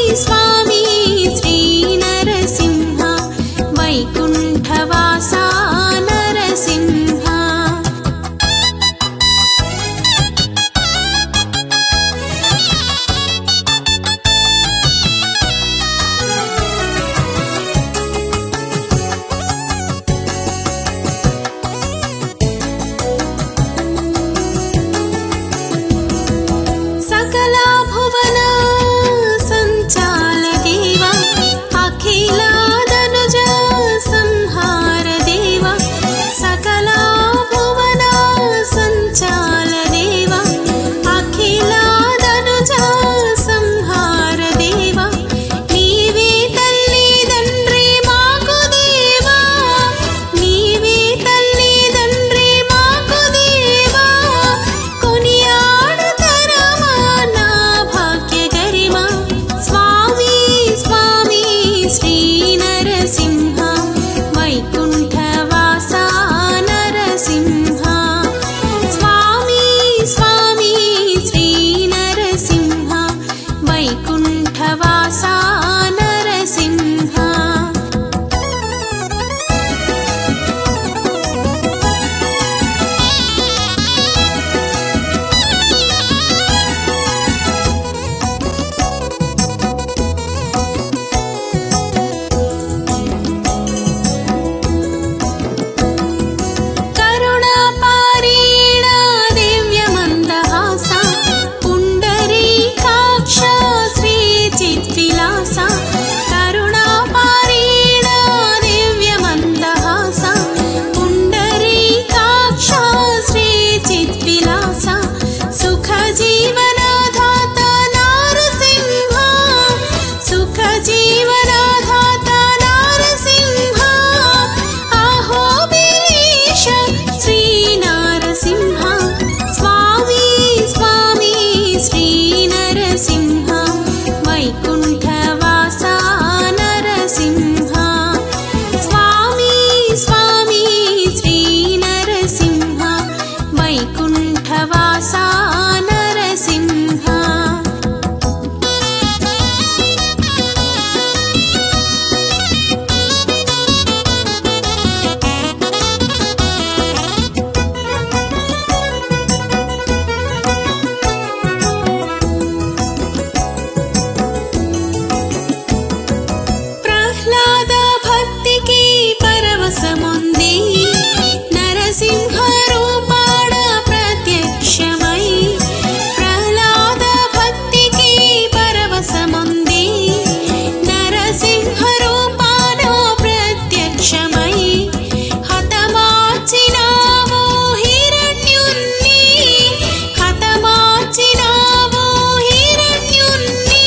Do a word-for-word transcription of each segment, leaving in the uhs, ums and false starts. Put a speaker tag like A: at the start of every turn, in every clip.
A: स्वामी श्री नरसिंह वैकुण्ठवासा नरसिंह सकला भुवन संचाल देवा अखिलादनुज संहार देवा सकला भुवन संचाल देवा अखिलादनुज संहार देवा नीवे तल्ली दंड्री माकु देवा नीवे तल्ली दंड्री माकु देवा कोनियाडतरमा ना भाग्य गरिमा स्वामी स्वामी श्री नरसिंह वैकुण्ठवासा नरसिंह स्वामी स्वामी श्री नरसिंह वैकुण्ठवासा नरसिंह करुणापारीणा दिव्यमन्दहासा पुण्डरीकाक्षा श्रीचिद्विलासा करुणापारीणा दिव्यमन्दहासा पुण्डरीकाक्षा श्रीचिद्विलासा सुखजीवनदाता नारसिंह सुखजीवनदाता नारसिंह अहोबिलेश श्री नारसिंह स्वामी स्वामी श्री नरसिंह वैकुण्ठवासा नरसिंह स्वामी स्वामी श्री नरसिंह वैकुण्ठवासा नरसिंह प्रह्लाद भक्ति की परवशमुंदी नरसिंह रूपाण प्रत्यक्षमై प्रह्लाद भक्ति की परवशमुंदी नरसिंह रूपाण प्रत्यक्षमై हतमार्चिनावो हिरण्युन्नी हतमार्चिनावो हिरण्युन्नी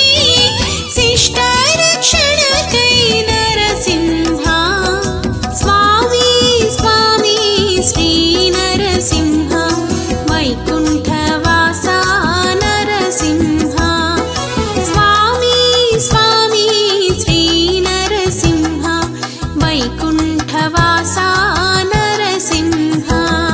A: शिष्टरक्षणकै नरसिंह स्वामी स्वामी श्री नरसिंह वैकुण्ठवासा नरसिंह स्वामी स्वामी श्री नरसिंह वैकुण्ठवासा नरसिंह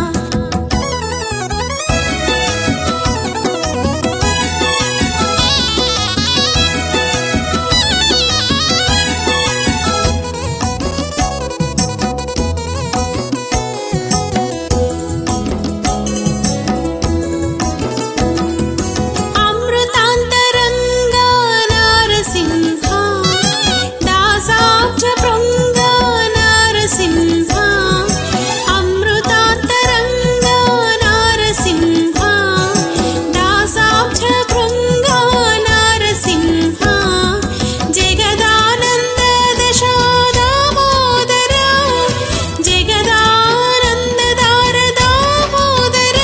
A: अमृतान्तरङ्गा नारसिंह दासाब्जभृङ्गा नारसिंह अमृतान्तरङ्गा नारसिंह दासाब्जभृङ्गा नारसिंह जगदानन्द दशा दामोदर जगदानन्ददार दामोदर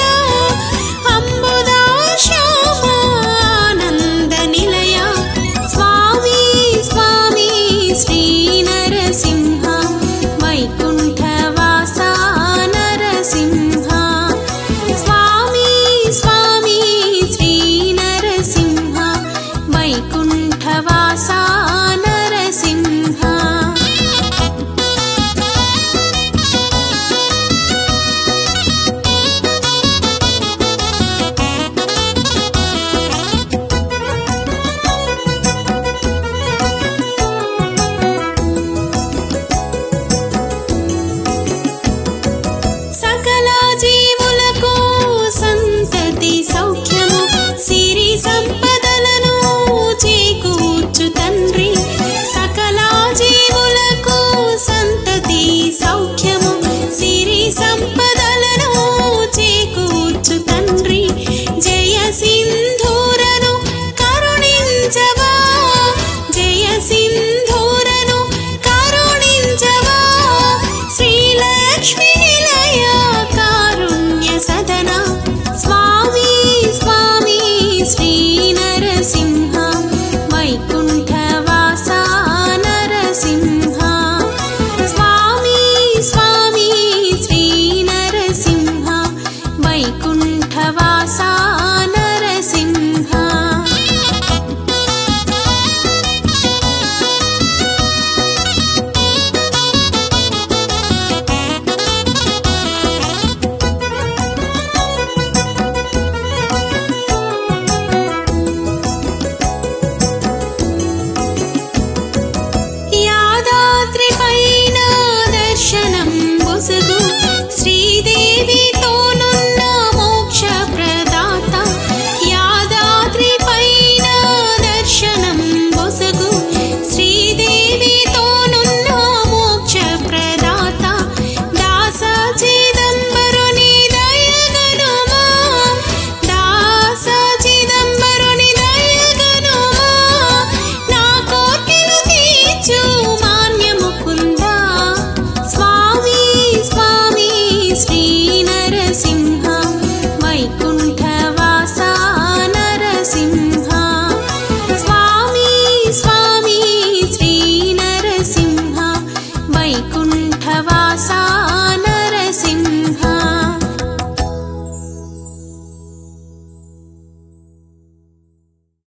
A: अम्बुदाश्यामानन्दनिलय स्वामी स्वामी श्री नरसिंह वैकुण्ठवासा नरसिंह स्वामी स्वामी श्री नरसिंह वैकुण्ठवासा